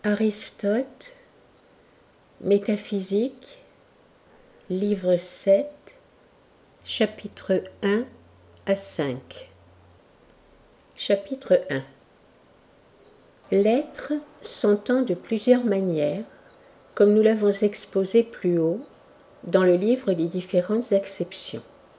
Aristote, Métaphysique, livre 7, chapitre 1 à 5. Chapitre 1. L'être s'entend de plusieurs manières, comme nous l'avons exposé plus haut dans le livre des différentes acceptions.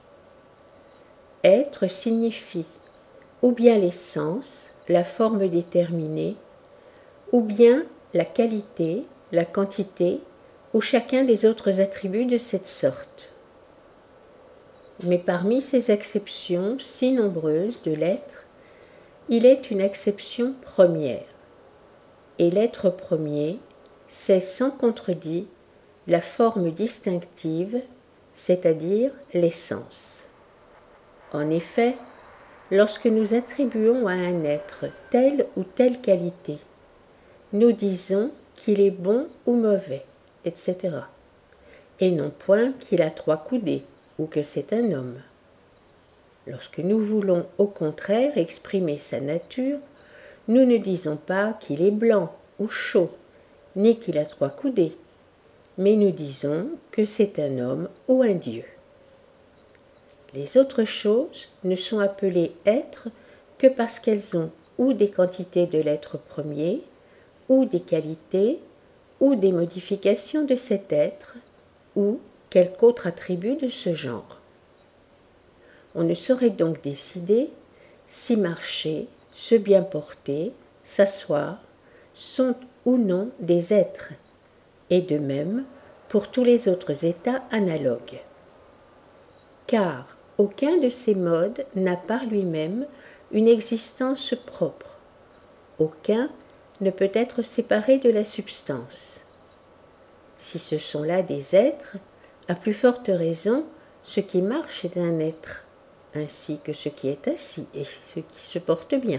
Être signifie ou bien l'essence, la forme déterminée, ou bien la qualité, la quantité, ou chacun des autres attributs de cette sorte. Mais parmi ces acceptions si nombreuses de l'être, il est une acception première. Et l'être premier, c'est sans contredit la forme distinctive, c'est-à-dire l'essence. En effet, lorsque nous attribuons à un être telle ou telle qualité, nous disons qu'il est bon ou mauvais, etc. Et non point qu'il a 3 coudées ou que c'est un homme. Lorsque nous voulons au contraire exprimer sa nature, nous ne disons pas qu'il est blanc ou chaud, ni qu'il a 3 coudées, mais nous disons que c'est un homme ou un dieu. Les autres choses ne sont appelées êtres que parce qu'elles ont ou des quantités de l'être premier, ou des qualités, ou des modifications de cet être, ou quelque autre attribut de ce genre. On ne saurait donc décider si marcher, se bien porter, s'asseoir, sont ou non des êtres, et de même pour tous les autres états analogues. Car aucun de ces modes n'a par lui-même une existence propre. Aucun ne peut être séparé de la substance. Si ce sont là des êtres, à plus forte raison, ce qui marche est un être, ainsi que ce qui est assis et ce qui se porte bien.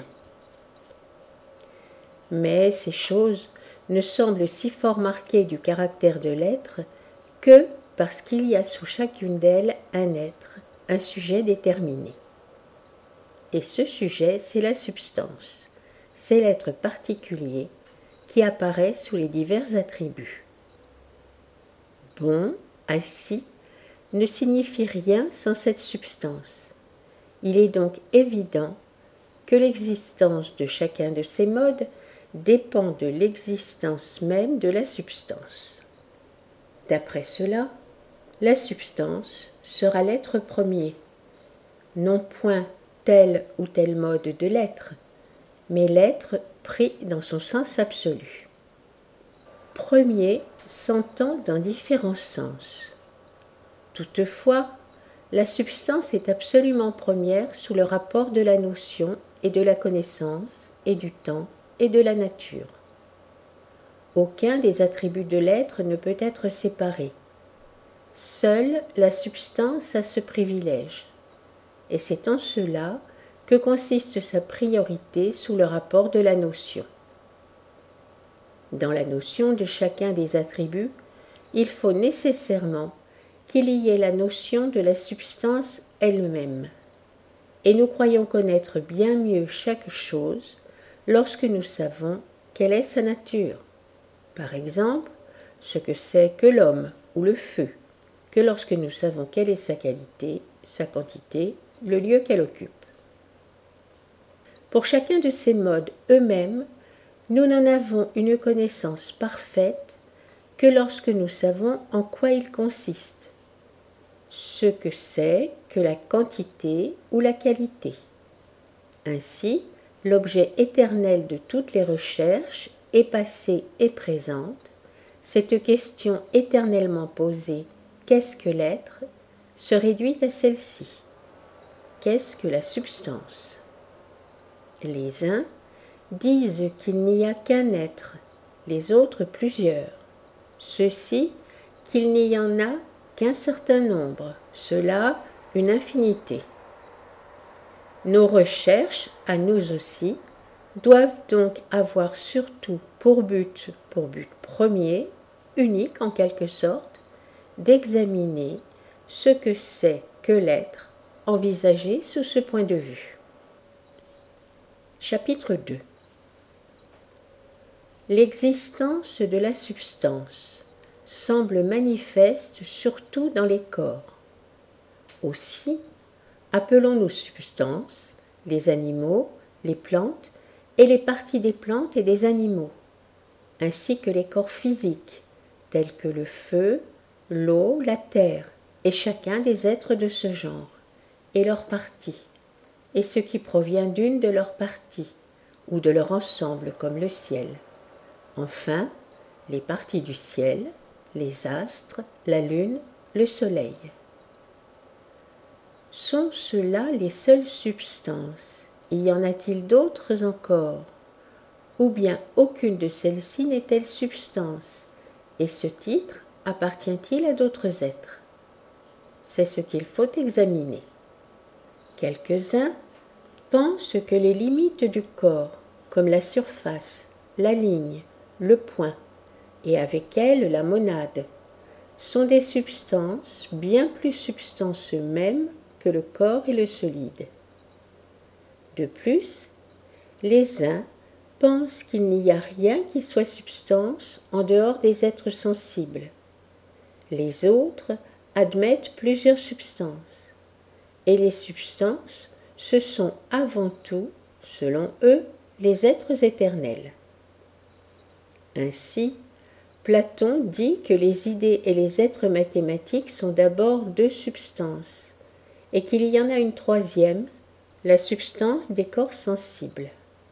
Mais ces choses ne semblent si fort marquées du caractère de l'être que parce qu'il y a sous chacune d'elles un être, un sujet déterminé. Et ce sujet, c'est la substance, c'est l'être particulier qui apparaît sous les divers attributs. Bon, assis, ne signifie rien sans cette substance. Il est donc évident que l'existence de chacun de ces modes dépend de l'existence même de la substance. D'après cela, la substance sera l'être premier, non point tel ou tel mode de l'être, mais l'être pris dans son sens absolu. Premier s'entend dans différents sens. Toutefois, la substance est absolument première sous le rapport de la notion et de la connaissance et du temps et de la nature. Aucun des attributs de l'être ne peut être séparé. Seule la substance a ce privilège, et c'est en cela que consiste sa priorité sous le rapport de la notion. Dans la notion de chacun des attributs, il faut nécessairement qu'il y ait la notion de la substance elle-même. Et nous croyons connaître bien mieux chaque chose lorsque nous savons quelle est sa nature. Par exemple, ce que c'est que l'homme ou le feu, que lorsque nous savons quelle est sa qualité, sa quantité, le lieu qu'elle occupe. Pour chacun de ces modes eux-mêmes, nous n'en avons une connaissance parfaite que lorsque nous savons en quoi ils consistent, ce que c'est que la quantité ou la qualité. Ainsi, l'objet éternel de toutes les recherches est passée et présente, cette question éternellement posée « qu'est-ce que l'être ?» se réduit à celle-ci. Qu'est-ce que la substance ? Les uns disent qu'il n'y a qu'un être, les autres plusieurs. Ceux-ci qu'il n'y en a qu'un certain nombre, ceux-là une infinité. Nos recherches, à nous aussi, doivent donc avoir surtout pour but premier, unique en quelque sorte, d'examiner ce que c'est que l'être, envisagé sous ce point de vue. Chapitre 2. L'existence de la substance semble manifeste surtout dans les corps. Aussi, appelons-nous substances les animaux, les plantes et les parties des plantes et des animaux, ainsi que les corps physiques, tels que le feu, l'eau, la terre, et chacun des êtres de ce genre, et leurs parties, et ce qui provient d'une de leurs parties, ou de leur ensemble comme le ciel. Enfin, les parties du ciel, les astres, la lune, le soleil. Sont ceux-là les seules substances? Y en a-t-il d'autres encore? Ou bien aucune de celles-ci n'est-elle substance? Et ce titre appartient-il à d'autres êtres? C'est ce qu'il faut examiner. Quelques-uns pensent que les limites du corps, comme la surface, la ligne, le point, et avec elles la monade, sont des substances bien plus substances mêmes que le corps et le solide. De plus, les uns pensent qu'il n'y a rien qui soit substance en dehors des êtres sensibles. Les autres admettent plusieurs substances. Et les substances, ce sont avant tout, selon eux, les êtres éternels. Ainsi, Platon dit que les idées et les êtres mathématiques sont d'abord deux substances, et qu'il y en a une troisième, la substance des corps sensibles.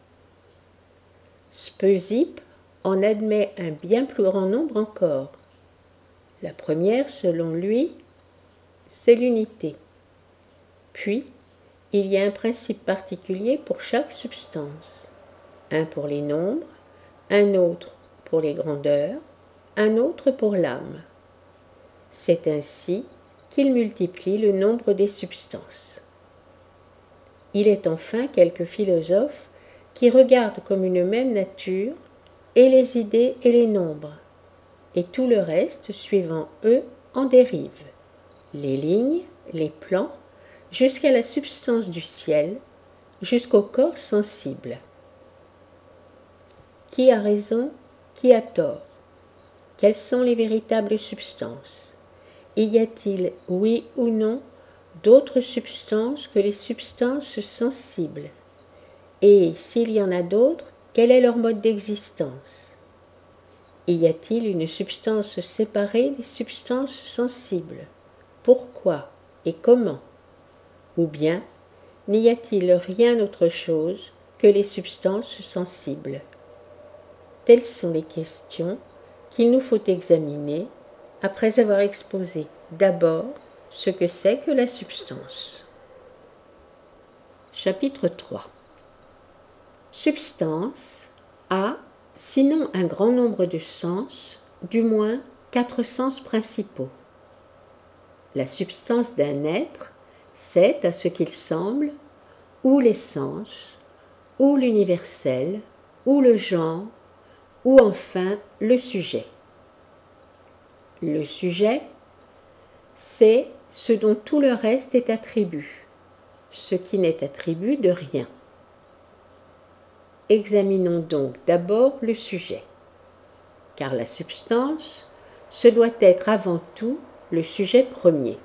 Speusippe en admet un bien plus grand nombre encore. La première, selon lui, c'est l'unité. Puis, il y a un principe particulier pour chaque substance, un pour les nombres, un autre pour les grandeurs, un autre pour l'âme. C'est ainsi qu'il multiplie le nombre des substances. Il est enfin quelques philosophes qui regardent comme une même nature et les idées et les nombres, et tout le reste suivant eux en dérive, les lignes, les plans, jusqu'à la substance du ciel, jusqu'au corps sensible. Qui a raison, qui a tort? Quelles sont les véritables substances? Y a-t-il, oui ou non, d'autres substances que les substances sensibles? Et s'il y en a d'autres, quel est leur mode d'existence? Y a-t-il une substance séparée des substances sensibles? Pourquoi et comment? Ou bien, n'y a-t-il rien autre chose que les substances sensibles? Telles sont les questions qu'il nous faut examiner après avoir exposé d'abord ce que c'est que la substance. Chapitre 3. Substance a, sinon un grand nombre de sens, du moins 4 sens principaux. La substance d'un être, c'est, à ce qu'il semble, ou l'essence, ou l'universel, ou le genre, ou enfin le sujet. Le sujet, c'est ce dont tout le reste est attribut, ce qui n'est attribut de rien. Examinons donc d'abord le sujet, car la substance, ce doit être avant tout le sujet premier.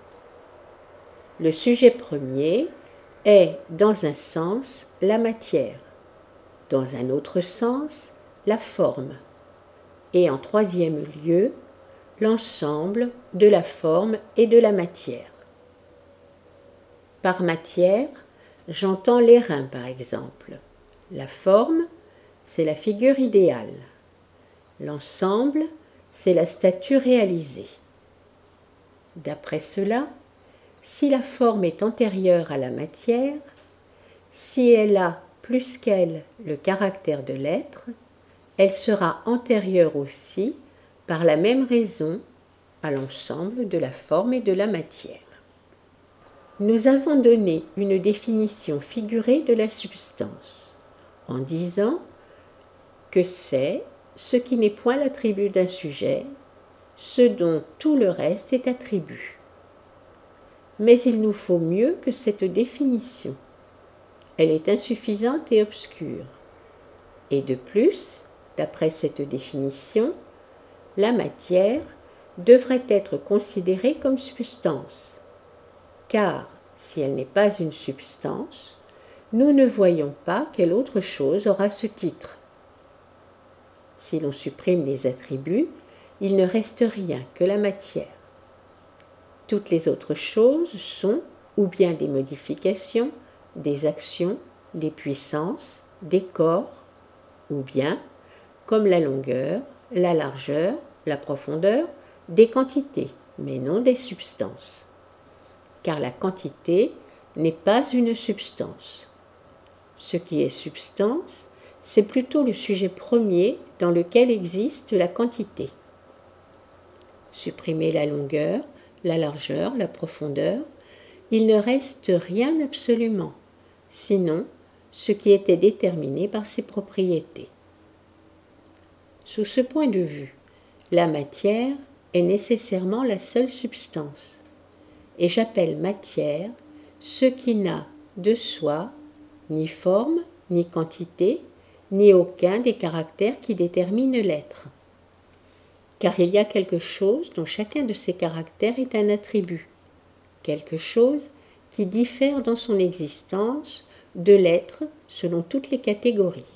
Le sujet premier est, dans un sens, la matière, dans un autre sens, la forme, et en troisième lieu, l'ensemble de la forme et de la matière. Par matière, j'entends l'airain par exemple. La forme, c'est la figure idéale. L'ensemble, c'est la statue réalisée. D'après cela, si la forme est antérieure à la matière, si elle a plus qu'elle le caractère de l'être, elle sera antérieure aussi, par la même raison, à l'ensemble de la forme et de la matière. Nous avons donné une définition figurée de la substance, en disant que c'est ce qui n'est point l'attribut d'un sujet, ce dont tout le reste est attribut. Mais il nous faut mieux que cette définition. Elle est insuffisante et obscure. Et de plus, D'après cette définition, la matière devrait être considérée comme substance, car si elle n'est pas une substance, nous ne voyons pas quelle autre chose aura ce titre. Si l'on supprime les attributs, il ne reste rien que la matière. Toutes les autres choses sont ou bien des modifications, des actions, des puissances, des corps, ou bien, comme la longueur, la largeur, la profondeur, des quantités, mais non des substances. Car la quantité n'est pas une substance. Ce qui est substance, c'est plutôt le sujet premier dans lequel existe la quantité. Supprimer la longueur, la largeur, la profondeur, il ne reste rien absolument, sinon ce qui était déterminé par ses propriétés. Sous ce point de vue, la matière est nécessairement la seule substance, et j'appelle matière ce qui n'a de soi ni forme, ni quantité, ni aucun des caractères qui déterminent l'être. Car il y a quelque chose dont chacun de ces caractères est un attribut, quelque chose qui diffère dans son existence de l'être selon toutes les catégories.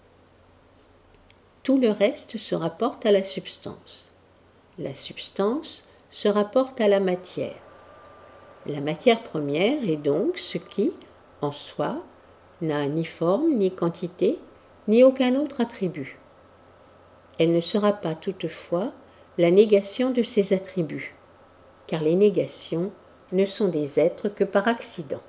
Tout le reste se rapporte à la substance. La substance se rapporte à la matière. La matière première est donc ce qui, en soi, n'a ni forme, ni quantité, ni aucun autre attribut. Elle ne sera pas toutefois la négation de ces attributs, car les négations ne sont des êtres que par accident.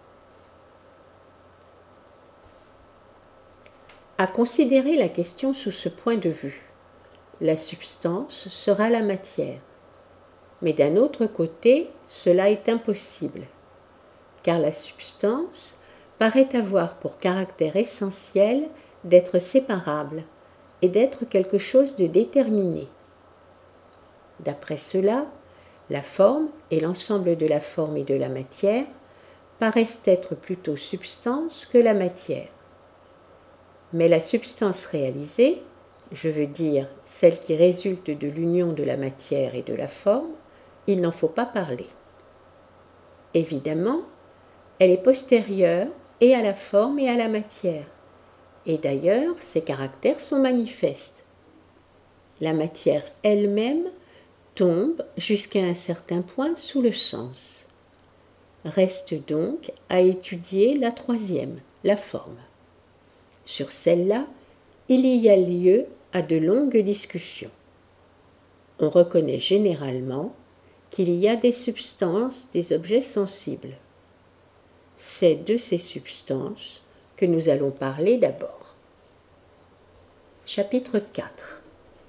À considérer la question sous ce point de vue, la substance sera la matière. Mais d'un autre côté, cela est impossible, car la substance paraît avoir pour caractère essentiel d'être séparable et d'être quelque chose de déterminé. D'après cela, la forme et l'ensemble de la forme et de la matière paraissent être plutôt substance que la matière. Mais la substance réalisée, je veux dire celle qui résulte de l'union de la matière et de la forme, il n'en faut pas parler. Évidemment, elle est postérieure et à la forme et à la matière, et d'ailleurs ses caractères sont manifestes. La matière elle-même tombe jusqu'à un certain point sous le sens. Reste donc à étudier la troisième, la forme. Sur celle-là, il y a lieu à de longues discussions. On reconnaît généralement qu'il y a des substances, des objets sensibles. C'est de ces substances que nous allons parler d'abord. Chapitre 4.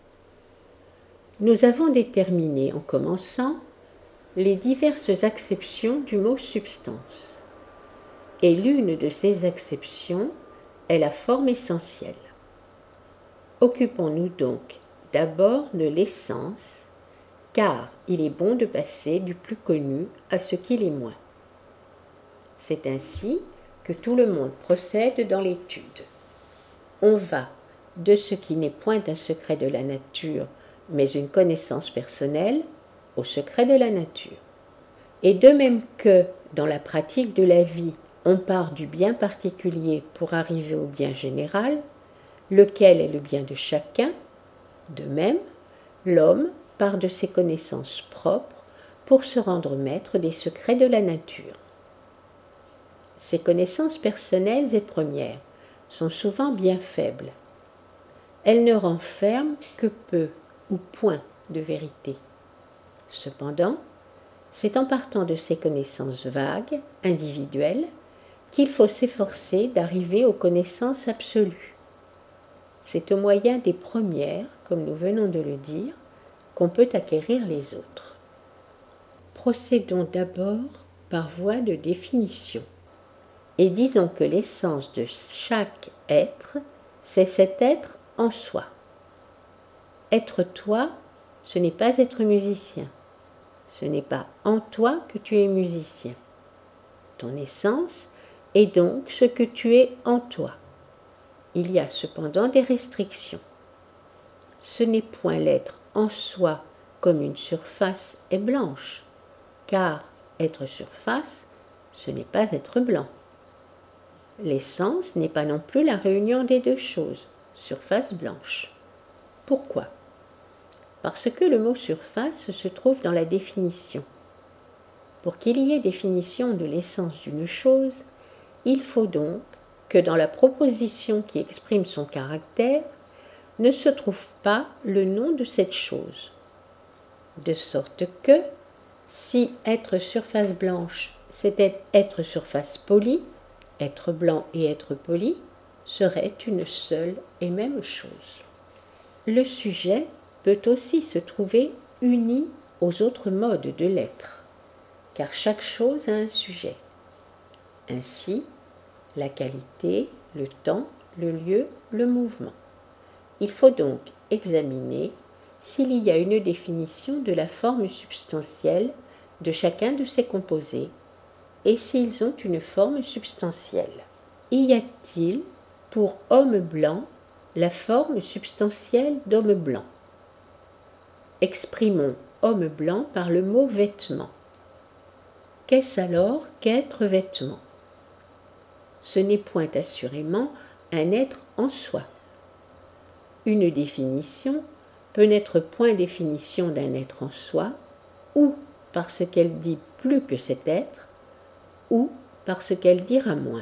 Nous avons déterminé en commençant les diverses acceptions du mot substance. Et l'une de ces acceptions est la forme essentielle. Occupons-nous donc d'abord de l'essence, car il est bon de passer du plus connu à ce qui l'est moins. C'est ainsi que tout le monde procède dans l'étude. On va de ce qui n'est point un secret de la nature, mais une connaissance personnelle, au secret de la nature. Et de même que, dans la pratique de la vie, on part du bien particulier pour arriver au bien général, lequel est le bien de chacun, de même, l'homme part de ses connaissances propres pour se rendre maître des secrets de la nature. Ces connaissances personnelles et premières sont souvent bien faibles. Elles ne renferment que peu ou point de vérité. Cependant, c'est en partant de ces connaissances vagues, individuelles, qu'il faut s'efforcer d'arriver aux connaissances absolues. C'est au moyen des premières, comme nous venons de le dire, qu'on peut acquérir les autres. Procédons d'abord par voie de définition. Et disons que l'essence de chaque être, c'est cet être en soi. Être toi, ce n'est pas être musicien. Ce n'est pas en toi que tu es musicien. Ton essence est donc ce que tu es en toi. Il y a cependant des restrictions. ce n'est point l'être en soi comme une surface est blanche, car être surface, ce n'est pas être blanc. L'essence n'est pas non plus la réunion des deux choses, surface blanche. Pourquoi ? Parce que le mot surface se trouve dans la définition. Pour qu'il y ait définition de l'essence d'une chose, il faut donc que dans la proposition qui exprime son caractère, ne se trouve pas le nom de cette chose. De sorte que, si être surface blanche, c'était être surface polie, être blanc et être poli serait une seule et même chose. Le sujet peut aussi se trouver uni aux autres modes de l'être, car chaque chose a un sujet. Ainsi, la qualité, le temps, le lieu, le mouvement. Il faut donc examiner s'il y a une définition de la forme substantielle de chacun de ces composés et s'ils ont une forme substantielle. Y a-t-il pour homme blanc la forme substantielle d'homme blanc ? Exprimons homme blanc par le mot vêtement. Qu'est-ce alors qu'être vêtement ? Ce n'est point assurément un être en soi. Une définition peut n'être point définition d'un être en soi, ou parce qu'elle dit plus que cet être, ou parce qu'elle dira moins.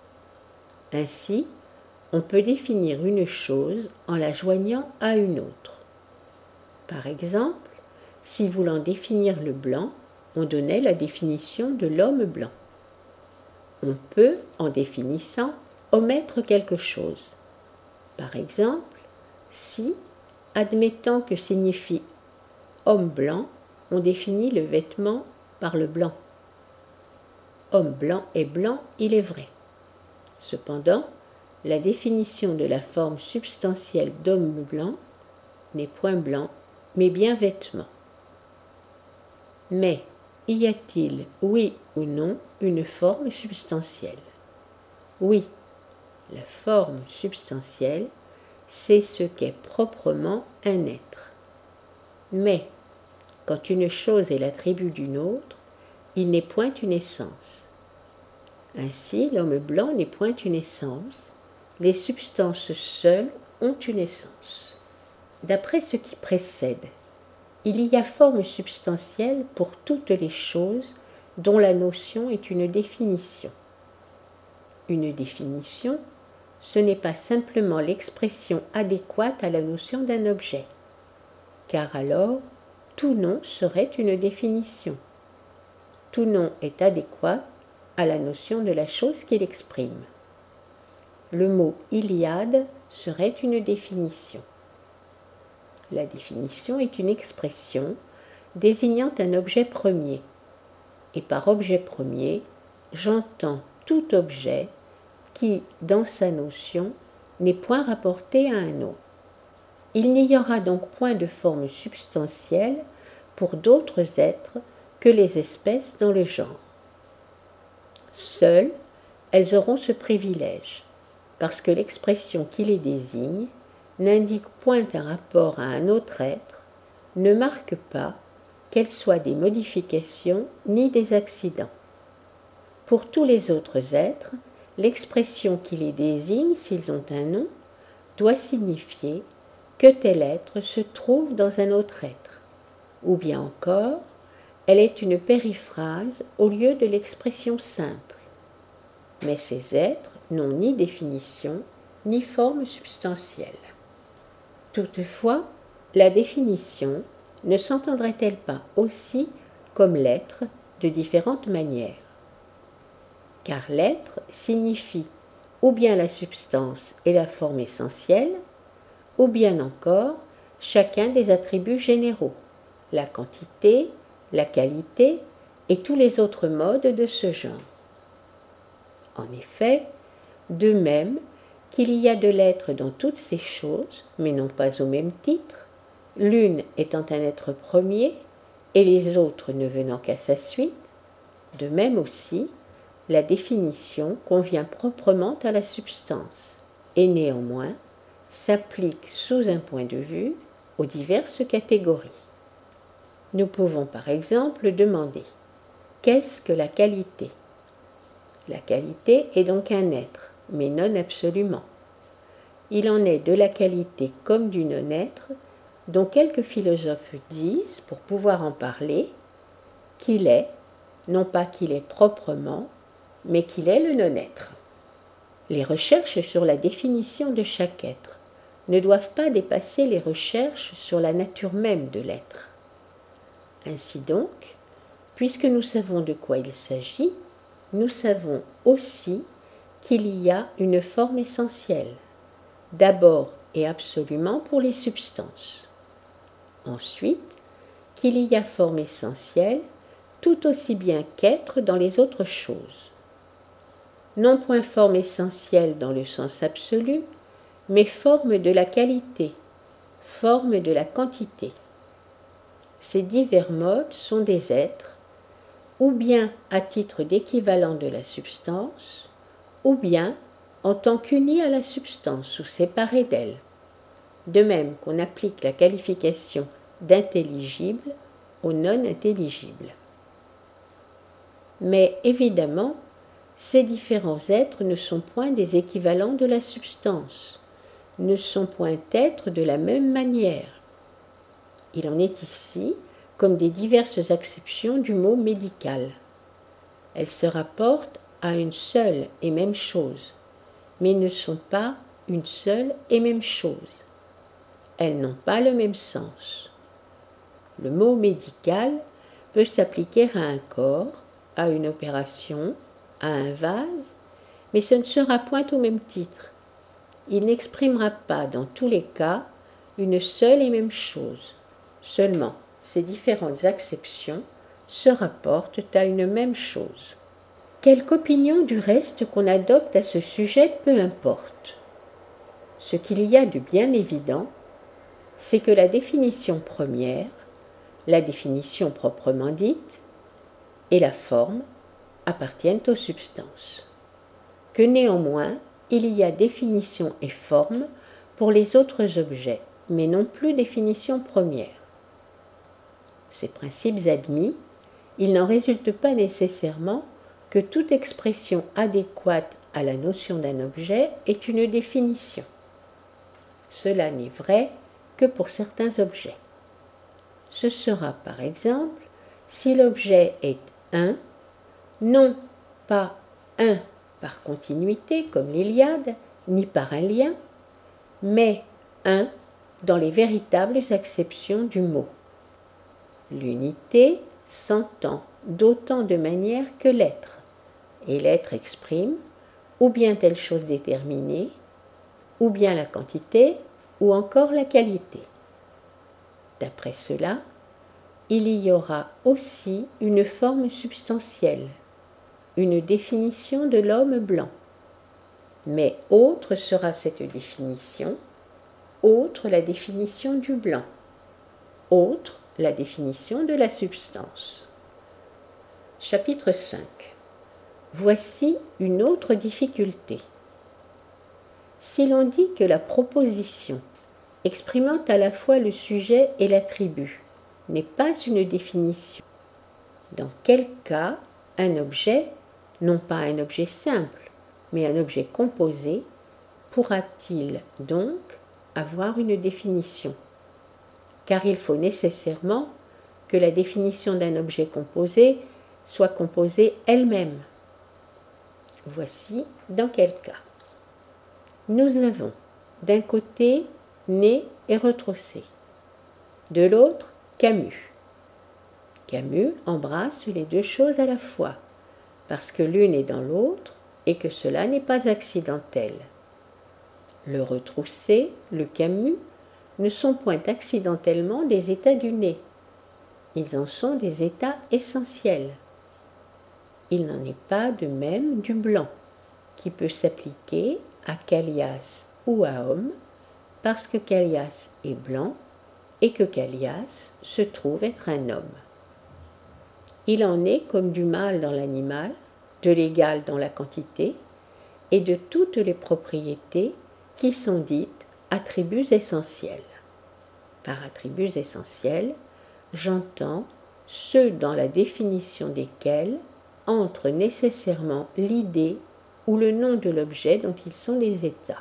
Ainsi, on peut définir une chose en la joignant à une autre. Par exemple, si voulant définir le blanc, on donnait la définition de l'homme blanc. On peut, en définissant, omettre quelque chose. Par exemple, si, admettant que signifie homme blanc, on définit le vêtement par le blanc. Homme blanc est blanc, il est vrai. Cependant, la définition de la forme substantielle d'homme blanc n'est point blanc, mais bien vêtement. Mais y a-t-il, oui ou non, une forme substantielle ? Oui, la forme substantielle, c'est ce qu'est proprement un être. Mais, quand une chose est l'attribut d'une autre, il n'est point une essence. Ainsi, l'homme blanc n'est point une essence, les substances seules ont une essence. D'après ce qui précède, il y a forme substantielle pour toutes les choses dont la notion est une définition. Une définition, ce n'est pas simplement l'expression adéquate à la notion d'un objet, car alors tout nom serait une définition. Tout nom est adéquat à la notion de la chose qu'il exprime. Le mot Iliade serait une définition. La définition est une expression désignant un objet premier, et par objet premier, j'entends tout objet qui, dans sa notion, n'est point rapporté à un nom. Il n'y aura donc point de forme substantielle pour d'autres êtres que les espèces dans le genre. Seules, elles auront ce privilège, parce que l'expression qui les désigne n'indique point un rapport à un autre être, ne marque pas qu'elles soient des modifications ni des accidents. Pour tous les autres êtres, l'expression qui les désigne, s'ils ont un nom, doit signifier que tel être se trouve dans un autre être, ou bien encore, elle est une périphrase au lieu de l'expression simple. Mais ces êtres n'ont ni définition, ni forme substantielle. Toutefois, la définition ne s'entendrait-elle pas aussi comme l'être de différentes manières ? Car l'être signifie ou bien la substance et la forme essentielle, ou bien encore chacun des attributs généraux, la quantité, la qualité et tous les autres modes de ce genre. En effet, de même qu'il y a de l'être dans toutes ces choses, mais non pas au même titre, l'une étant un être premier et les autres ne venant qu'à sa suite, de même aussi, la définition convient proprement à la substance, et néanmoins, s'applique sous un point de vue aux diverses catégories. Nous pouvons par exemple demander « Qu'est-ce que la qualité ?» La qualité est donc un être, mais non absolument. Il en est de la qualité comme du non-être, dont quelques philosophes disent, pour pouvoir en parler, qu'il est, non pas qu'il est proprement, mais qu'il est le non-être. Les recherches sur la définition de chaque être ne doivent pas dépasser les recherches sur la nature même de l'être. Ainsi donc, puisque nous savons de quoi il s'agit, nous savons aussi qu'il y a une forme essentielle, d'abord et absolument pour les substances. Ensuite, qu'il y a forme essentielle tout aussi bien qu'être dans les autres choses. Non point forme essentielle dans le sens absolu, mais forme de la qualité, forme de la quantité. Ces divers modes sont des êtres, ou bien à titre d'équivalent de la substance, ou bien en tant qu'unis à la substance ou séparés d'elle, de même qu'on applique la qualification d'intelligible au non intelligible. Mais évidemment, ces différents êtres ne sont point des équivalents de la substance, ne sont point êtres de la même manière. Il en est ici comme des diverses acceptions du mot médical. Elles se rapportent à une seule et même chose, mais ne sont pas une seule et même chose. Elles n'ont pas le même sens. Le mot médical peut s'appliquer à un corps, à une opération, à un vase, mais ce ne sera point au même titre. Il n'exprimera pas dans tous les cas une seule et même chose. Seulement, ces différentes acceptions se rapportent à une même chose. Quelque opinion du reste qu'on adopte à ce sujet, peu importe. Ce qu'il y a de bien évident, c'est que la définition première, la définition proprement dite, et la forme appartiennent aux substances. Que néanmoins, il y a définition et forme pour les autres objets, mais non plus définition première. Ces principes admis, il n'en résulte pas nécessairement que toute expression adéquate à la notion d'un objet est une définition. Cela n'est vrai que pour certains objets. Ce sera par exemple si l'objet est un, non pas un par continuité comme l'Iliade, ni par un lien, mais un dans les véritables acceptions du mot. L'unité s'entend d'autant de manières que l'être, et l'être exprime ou bien telle chose déterminée, ou bien la quantité, ou encore la qualité. D'après cela, il y aura aussi une forme substantielle, une définition de l'homme blanc. Mais autre sera cette définition, autre la définition du blanc, autre la définition de la substance. Chapitre 5. Voici une autre difficulté. Si l'on dit que la proposition, exprimant à la fois le sujet et l'attribut, n'est pas une définition, dans quel cas un objet, non pas un objet simple, mais un objet composé, pourra-t-il donc avoir une définition ? Car il faut nécessairement que la définition d'un objet composé soit composée elle-même. Voici dans quel cas. Nous avons d'un côté Nez et retroussé, de l'autre Camus. Camus embrasse les deux choses à la fois, parce que l'une est dans l'autre et que cela n'est pas accidentel. Le retroussé, le Camus, ne sont point accidentellement des états du nez. Ils en sont des états essentiels. Il n'en est pas de même du blanc, qui peut s'appliquer à Callias ou à homme, parce que Callias est blanc et que Callias se trouve être un homme. Il en est comme du mâle dans l'animal, de l'égal dans la quantité, et de toutes les propriétés qui sont dites attributs essentiels. Par attributs essentiels, j'entends ceux dans la définition desquels entre nécessairement l'idée ou le nom de l'objet dont ils sont les états,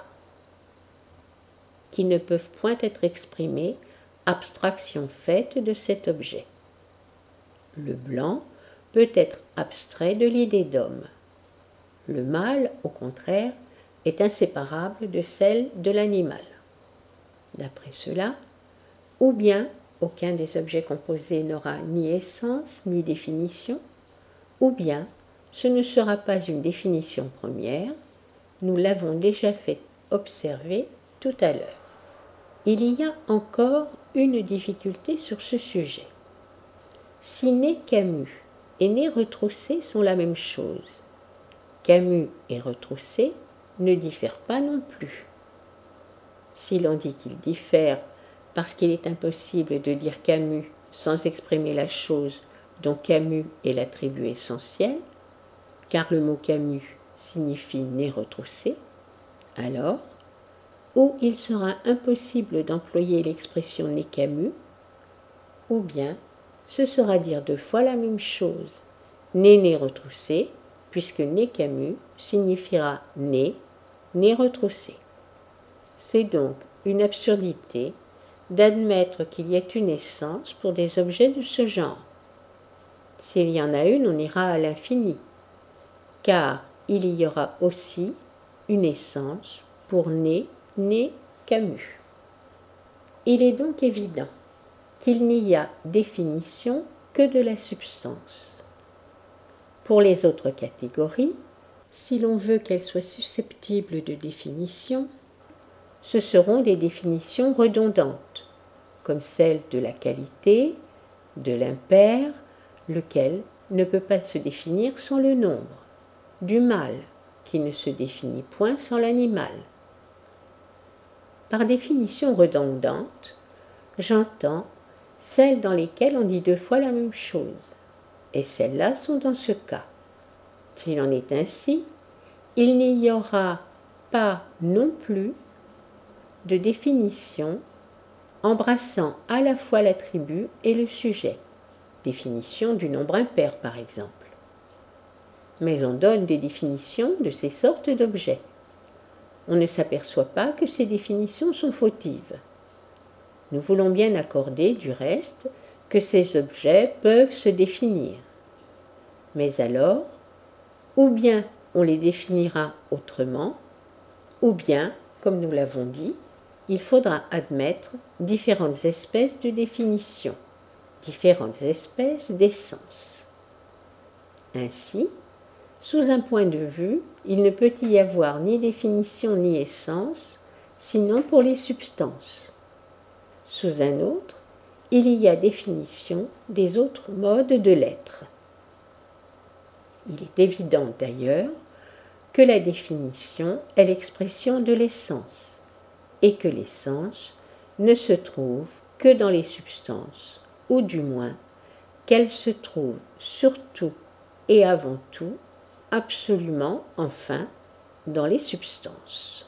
qui ne peuvent point être exprimés, abstraction faite de cet objet. Le blanc peut être abstrait de l'idée d'homme. Le mâle, au contraire, est inséparable de celle de l'animal. D'après cela, ou bien aucun des objets composés n'aura ni essence ni définition, ou bien ce ne sera pas une définition première, nous l'avons déjà fait observer tout à l'heure. Il y a encore une difficulté sur ce sujet. Si Né Camus et Né Retroussé sont la même chose, Camus et Retroussé ne diffèrent pas non plus. Si l'on dit qu'ils diffèrent parce qu'il est impossible de dire Camus sans exprimer la chose dont Camus est l'attribut essentiel, car le mot Camus signifie Né retroussé, alors, ou il sera impossible d'employer l'expression Né Camus, ou bien ce sera dire deux fois la même chose, Né retroussé, puisque Né Camus signifiera Né retroussé. C'est donc une absurdité d'admettre qu'il y ait une essence pour des objets de ce genre. S'il y en a une, on ira à l'infini, car il y aura aussi une essence pour Né Camus. Il est donc évident qu'il n'y a définition que de la substance. Pour les autres catégories, si l'on veut qu'elles soient susceptibles de définition, ce seront des définitions redondantes, comme celle de la qualité, de l'impair, lequel ne peut pas se définir sans le nombre, du mâle, qui ne se définit point sans l'animal. Par définition redondante, j'entends celles dans lesquelles on dit deux fois la même chose, et celles-là sont dans ce cas. S'il en est ainsi, il n'y aura pas non plus de définition embrassant à la fois l'attribut et le sujet, définition du nombre impair par exemple. Mais on donne des définitions de ces sortes d'objets. On ne s'aperçoit pas que ces définitions sont fautives. Nous voulons bien accorder, du reste, que ces objets peuvent se définir. Mais alors, ou bien on les définira autrement, ou bien, comme nous l'avons dit, il faudra admettre différentes espèces de définitions, différentes espèces d'essence. Ainsi, sous un point de vue, il ne peut y avoir ni définition ni essence, sinon pour les substances. Sous un autre, il y a définition des autres modes de l'être. Il est évident d'ailleurs que la définition est l'expression de l'essence, et que l'essence ne se trouve que dans les substances, ou du moins qu'elle se trouve surtout et avant tout, absolument, enfin, dans les substances.